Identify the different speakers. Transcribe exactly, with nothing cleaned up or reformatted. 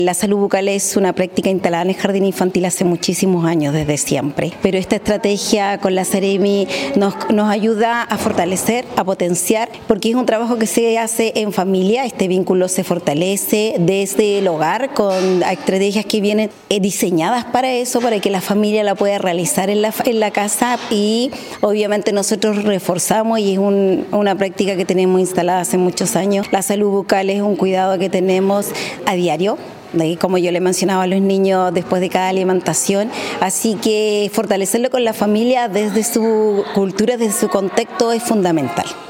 Speaker 1: La salud bucal es una práctica instalada en el jardín infantil hace muchísimos años, desde siempre. Pero esta estrategia con la Seremi nos, nos ayuda a fortalecer, a potenciar, porque es un trabajo que se hace en familia. Este vínculo se fortalece desde el hogar con estrategias que vienen diseñadas para eso, para que la familia la pueda realizar en la, en la casa, y obviamente nosotros reforzamos, y es un, una práctica que tenemos instalada hace muchos años. La salud bucal es un cuidado que tenemos a diario, como yo le mencionaba a los niños después de cada alimentación, así que fortalecerlo con la familia desde su cultura, desde su contexto es fundamental.